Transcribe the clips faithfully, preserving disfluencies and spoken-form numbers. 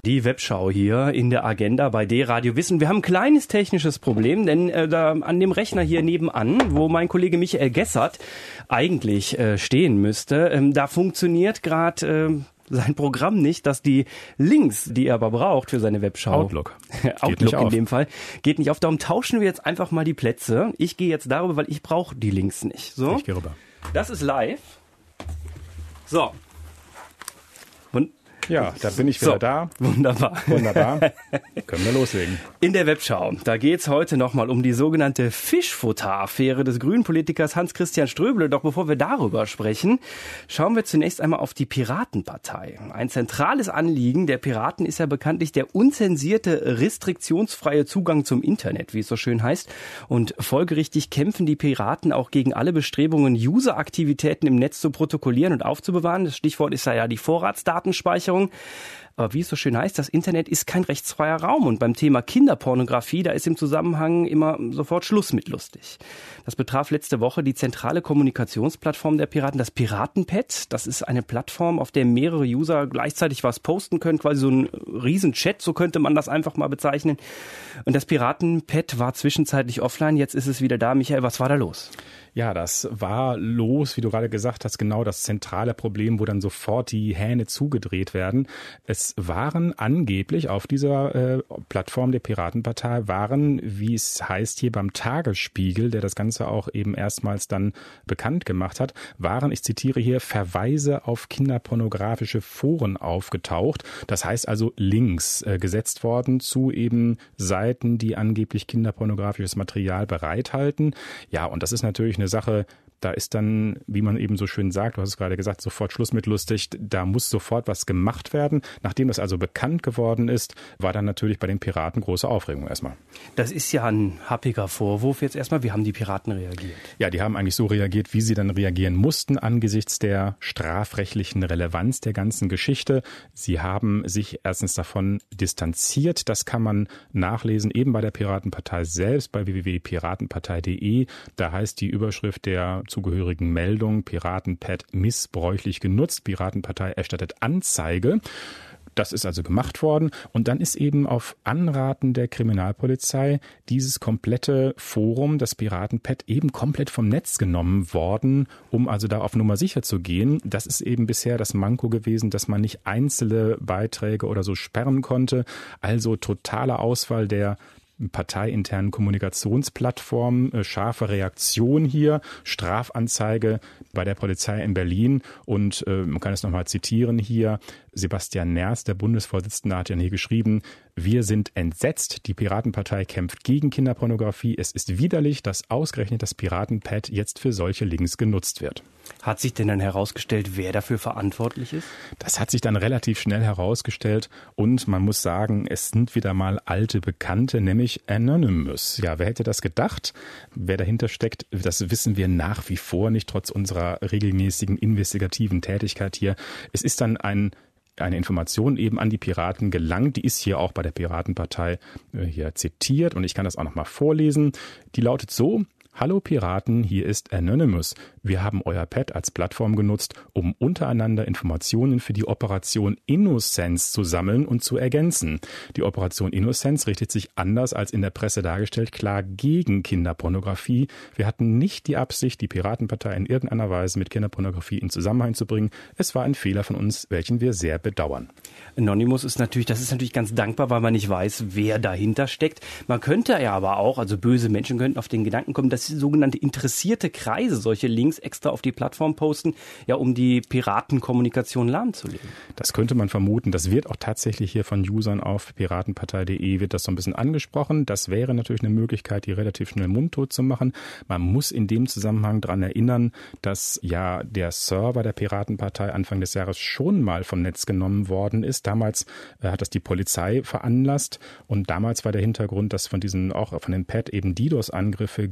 Die Webschau hier in der Agenda bei D-Radio Wissen. Wir haben ein kleines technisches Problem, denn äh, da an dem Rechner hier nebenan, wo mein Kollege Michael Gessert eigentlich äh, stehen müsste, ähm, da funktioniert gerade äh, sein Programm nicht, dass die Links, die er aber braucht für seine Webschau, Outlook, Outlook in dem Fall, geht nicht auf. Darum tauschen wir jetzt einfach mal die Plätze. Ich gehe jetzt darüber, weil ich brauche die Links nicht. So, ich gehe rüber. Das ist live. So. Und ja, da bin ich wieder so, da. Wunderbar. Wunderbar. Können wir loslegen. In der Webschau, da geht's heute nochmal um die sogenannte Fischfutter-Affäre des grünen Politikers Hans-Christian Ströbele. Doch bevor wir darüber sprechen, schauen wir zunächst einmal auf die Piratenpartei. Ein zentrales Anliegen der Piraten ist ja bekanntlich der unzensierte, restriktionsfreie Zugang zum Internet, wie es so schön heißt. Und folgerichtig kämpfen die Piraten auch gegen alle Bestrebungen, User-Aktivitäten im Netz zu protokollieren und aufzubewahren. Das Stichwort ist ja die Vorratsdatenspeicherung. Aber wie es so schön heißt, das Internet ist kein rechtsfreier Raum. Und beim Thema Kinderpornografie, da ist im Zusammenhang immer sofort Schluss mit lustig. Das betraf letzte Woche die zentrale Kommunikationsplattform der Piraten, das Piratenpad. Das ist eine Plattform, auf der mehrere User gleichzeitig was posten können, quasi so ein Riesenchat, so könnte man das einfach mal bezeichnen. Und das Piratenpad war zwischenzeitlich offline, jetzt ist es wieder da. Michael, was war da los? Ja, das war los, wie du gerade gesagt hast, genau das zentrale Problem, wo dann sofort die Hähne zugedreht werden. Es waren angeblich auf dieser äh, Plattform der Piratenpartei, waren, wie es heißt hier beim Tagesspiegel, der das Ganze auch eben erstmals dann bekannt gemacht hat, waren, ich zitiere hier, Verweise auf kinderpornografische Foren aufgetaucht. Das heißt also Links äh, gesetzt worden zu eben Seiten, die angeblich kinderpornografisches Material bereithalten. Ja, und das ist natürlich eine Sache, da ist dann, wie man eben so schön sagt, du hast es gerade gesagt, sofort Schluss mit lustig, da muss sofort was gemacht werden. Nachdem das also bekannt geworden ist, war dann natürlich bei den Piraten große Aufregung erstmal. Das ist ja ein happiger Vorwurf jetzt erstmal. Wie haben die Piraten reagiert? Ja, die haben eigentlich so reagiert, wie sie dann reagieren mussten angesichts der strafrechtlichen Relevanz der ganzen Geschichte. Sie haben sich erstens davon distanziert. Das kann man nachlesen, eben bei der Piratenpartei selbst, bei w w w punkt piratenpartei punkt d e. Da heißt die Überschrift der zugehörigen Meldung, Piratenpad missbräuchlich genutzt, Piratenpartei erstattet Anzeige. Das ist also gemacht worden und dann ist eben auf Anraten der Kriminalpolizei dieses komplette Forum, das Piratenpad, eben komplett vom Netz genommen worden, um also da auf Nummer sicher zu gehen. Das ist eben bisher das Manko gewesen, dass man nicht einzelne Beiträge oder so sperren konnte. Also totaler Ausfall der parteiinternen Kommunikationsplattform, äh, scharfe Reaktion hier, Strafanzeige bei der Polizei in Berlin und äh, man kann es nochmal zitieren hier, Sebastian Nerz, der Bundesvorsitzende, hat ja hier geschrieben, wir sind entsetzt, die Piratenpartei kämpft gegen Kinderpornografie, es ist widerlich, dass ausgerechnet das Piratenpad jetzt für solche Links genutzt wird. Hat sich denn dann herausgestellt, wer dafür verantwortlich ist? Das hat sich dann relativ schnell herausgestellt und man muss sagen, es sind wieder mal alte Bekannte, nämlich Anonymous. Ja, wer hätte das gedacht? Wer dahinter steckt, das wissen wir nach wie vor nicht, trotz unserer regelmäßigen investigativen Tätigkeit hier. Es ist dann ein eine Information eben an die Piraten gelangt. Die ist hier auch bei der Piratenpartei äh, hier zitiert und ich kann das auch nochmal vorlesen. Die lautet so: Hallo Piraten, hier ist Anonymous. Wir haben euer Pad als Plattform genutzt, um untereinander Informationen für die Operation Innocence zu sammeln und zu ergänzen. Die Operation Innocence richtet sich anders als in der Presse dargestellt klar gegen Kinderpornografie. Wir hatten nicht die Absicht, die Piratenpartei in irgendeiner Weise mit Kinderpornografie in Zusammenhang zu bringen. Es war ein Fehler von uns, welchen wir sehr bedauern. Anonymous ist natürlich, das ist natürlich ganz dankbar, weil man nicht weiß, wer dahinter steckt. Man könnte ja aber auch, also böse Menschen könnten auf den Gedanken kommen, dass sogenannte interessierte Kreise solche Links extra auf die Plattform posten, ja, um die Piratenkommunikation lahmzulegen. Das könnte man vermuten. Das wird auch tatsächlich hier von Usern auf piratenpartei punkt de wird das so ein bisschen angesprochen. Das wäre natürlich eine Möglichkeit, die relativ schnell mundtot zu machen. Man muss in dem Zusammenhang daran erinnern, dass ja der Server der Piratenpartei Anfang des Jahres schon mal vom Netz genommen worden ist. Damals äh, hat das die Polizei veranlasst und damals war der Hintergrund, dass von diesen auch von dem Pad eben DDoS-Angriffe gegen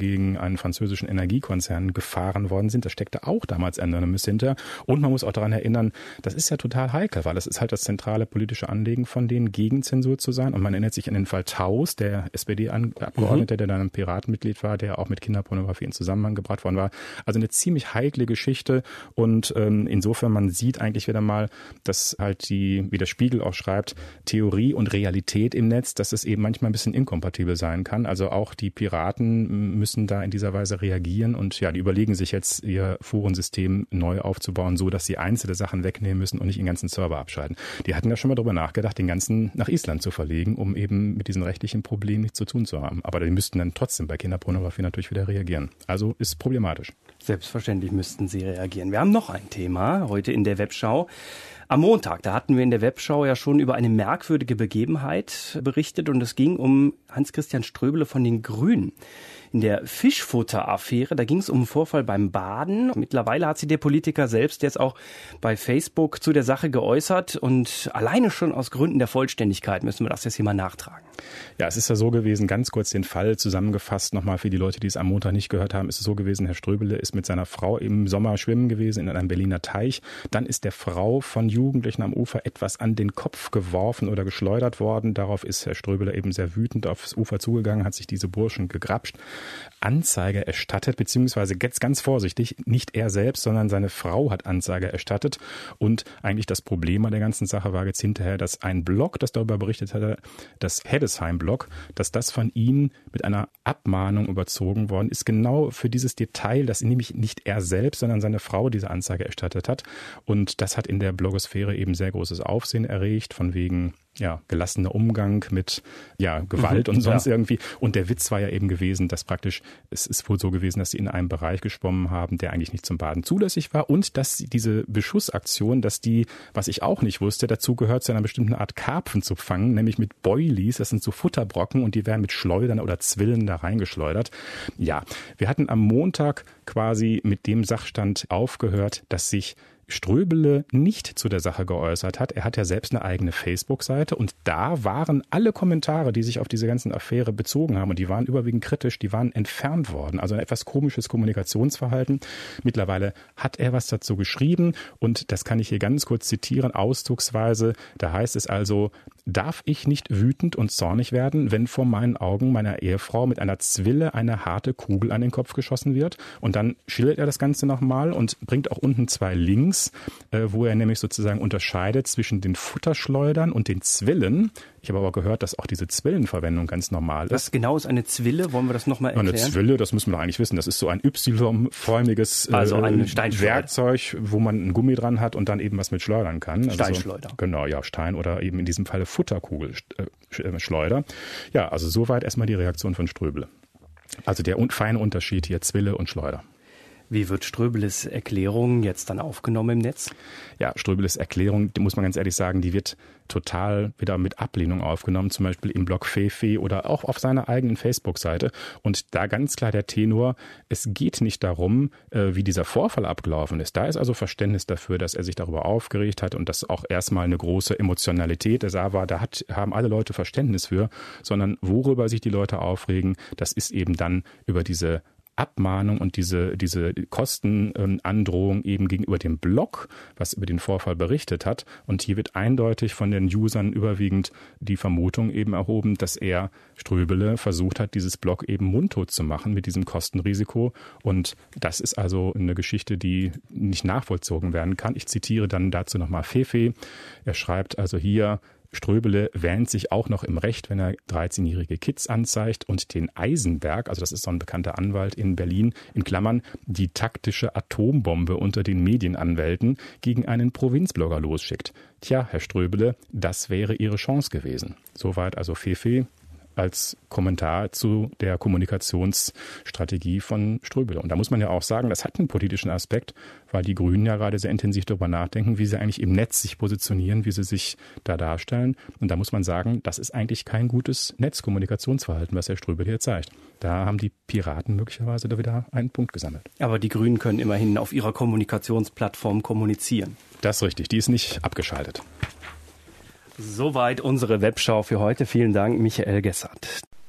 einen französischen Energiekonzern gefahren worden sind. Da steckte auch damals Anonymous hinter. Und man muss auch daran erinnern, das ist ja total heikel, weil das ist halt das zentrale politische Anliegen von denen, gegen Zensur zu sein. Und man erinnert sich an den Fall Taus, der S P D-Abgeordnete, mhm. der dann ein Piratenmitglied war, der auch mit Kinderpornografie in Zusammenhang gebracht worden war. Also eine ziemlich heikle Geschichte. Und ähm, insofern, man sieht eigentlich wieder mal, dass halt die, wie der Spiegel auch schreibt, Theorie und Realität im Netz, dass es eben manchmal ein bisschen inkompatibel sein kann. Also auch die Piraten müssen da in dieser Weise reagieren und ja, die überlegen sich jetzt, ihr Forensystem neu aufzubauen, so dass sie einzelne Sachen wegnehmen müssen und nicht den ganzen Server abschalten. Die hatten ja schon mal darüber nachgedacht, den ganzen nach Island zu verlegen, um eben mit diesen rechtlichen Problemen nichts zu tun zu haben. Aber die müssten dann trotzdem bei Kinderpornografie natürlich wieder reagieren. Also ist problematisch. Selbstverständlich müssten sie reagieren. Wir haben noch ein Thema heute in der Webschau. Am Montag, da hatten wir in der Webschau ja schon über eine merkwürdige Begebenheit berichtet und es ging um Hans-Christian Ströbele von den Grünen. In der Fischfutter-Affäre, da ging es um einen Vorfall beim Baden. Mittlerweile hat sich der Politiker selbst jetzt auch bei Facebook zu der Sache geäußert und alleine schon aus Gründen der Vollständigkeit müssen wir das jetzt hier mal nachtragen. Ja, es ist ja so gewesen, ganz kurz den Fall zusammengefasst, nochmal für die Leute, die es am Montag nicht gehört haben, ist es so gewesen, Herr Ströbele ist mit seiner Frau im Sommer schwimmen gewesen in einem Berliner Teich. Dann ist der Frau von Jugendlichen am Ufer etwas an den Kopf geworfen oder geschleudert worden. Darauf ist Herr Ströbele eben sehr wütend aufs Ufer zugegangen, hat sich diese Burschen gegrapscht, Anzeige erstattet, beziehungsweise jetzt ganz vorsichtig, nicht er selbst, sondern seine Frau hat Anzeige erstattet. Und eigentlich das Problem an der ganzen Sache war jetzt hinterher, dass ein Blog, das darüber berichtet hatte, das Heddesheim-Blog, dass das von ihm mit einer Abmahnung überzogen worden ist, genau für dieses Detail, dass nämlich nicht er selbst, sondern seine Frau diese Anzeige erstattet hat. Und das hat in der Blogosphäre eben sehr großes Aufsehen erregt, von wegen ja, gelassener Umgang mit ja, Gewalt mhm, und sonst ja. irgendwie. Und der Witz war ja eben gewesen, dass praktisch, es ist wohl so gewesen, dass sie in einem Bereich geschwommen haben, der eigentlich nicht zum Baden zulässig war und dass diese Beschussaktion, dass die, was ich auch nicht wusste, dazu gehört, zu einer bestimmten Art Karpfen zu fangen, nämlich mit Boilies, das sind so Futterbrocken und die werden mit Schleudern oder Zwillen da reingeschleudert. Ja, wir hatten am Montag quasi mit dem Sachstand aufgehört, dass sich Ströbele nicht zu der Sache geäußert hat. Er hat ja selbst eine eigene Facebook-Seite und da waren alle Kommentare, die sich auf diese ganzen Affäre bezogen haben und die waren überwiegend kritisch, die waren entfernt worden. Also ein etwas komisches Kommunikationsverhalten. Mittlerweile hat er was dazu geschrieben und das kann ich hier ganz kurz zitieren, ausdrucksweise. Da heißt es also, darf ich nicht wütend und zornig werden, wenn vor meinen Augen meiner Ehefrau mit einer Zwille eine harte Kugel an den Kopf geschossen wird? Und dann schildert er das Ganze nochmal und bringt auch unten zwei Links, wo er nämlich sozusagen unterscheidet zwischen den Futterschleudern und den Zwillen. Ich habe aber gehört, dass auch diese Zwillenverwendung ganz normal ist. Was genau ist eine Zwille? Wollen wir das nochmal erklären? Eine Zwille, das müssen wir eigentlich wissen. Das ist so ein Y-förmiges also ein Werkzeug, wo man ein Gummi dran hat und dann eben was mit schleudern kann. Steinschleuder. Also so, genau, ja, Stein oder eben in diesem Falle Futterkugelschleuder. Ja, also soweit erstmal die Reaktion von Ströbele. Also der feine Unterschied hier, Zwille und Schleuder. Wie wird Ströbeles Erklärung jetzt dann aufgenommen im Netz? Ja, Ströbeles Erklärung, die muss man ganz ehrlich sagen, die wird total wieder mit Ablehnung aufgenommen, zum Beispiel im Blog Fefe oder auch auf seiner eigenen Facebook-Seite. Und da ganz klar der Tenor, es geht nicht darum, wie dieser Vorfall abgelaufen ist. Da ist also Verständnis dafür, dass er sich darüber aufgeregt hat und dass auch erstmal eine große Emotionalität da war. Da hat, haben alle Leute Verständnis für, sondern worüber sich die Leute aufregen, das ist eben dann über diese Abmahnung und diese, diese Kostenandrohung eben gegenüber dem Blog, was über den Vorfall berichtet hat. Und hier wird eindeutig von den Usern überwiegend die Vermutung eben erhoben, dass er, Ströbele, versucht hat, dieses Blog eben mundtot zu machen mit diesem Kostenrisiko. Und das ist also eine Geschichte, die nicht nachvollzogen werden kann. Ich zitiere dann dazu nochmal Fefe. Er schreibt also hier, Ströbele wähnt sich auch noch im Recht, wenn er dreizehnjährige Kids anzeigt und den Eisenberg, also das ist so ein bekannter Anwalt in Berlin, in Klammern, die taktische Atombombe unter den Medienanwälten gegen einen Provinzblogger losschickt. Tja, Herr Ströbele, das wäre Ihre Chance gewesen. Soweit also Fefe als Kommentar zu der Kommunikationsstrategie von Ströbele. Und da muss man ja auch sagen, das hat einen politischen Aspekt, weil die Grünen ja gerade sehr intensiv darüber nachdenken, wie sie eigentlich im Netz sich positionieren, wie sie sich da darstellen. Und da muss man sagen, das ist eigentlich kein gutes Netzkommunikationsverhalten, was Herr Ströbele hier zeigt. Da haben die Piraten möglicherweise da wieder einen Punkt gesammelt. Aber die Grünen können immerhin auf ihrer Kommunikationsplattform kommunizieren. Das ist richtig, die ist nicht abgeschaltet. Soweit unsere Webschau für heute. Vielen Dank, Michael Gessert.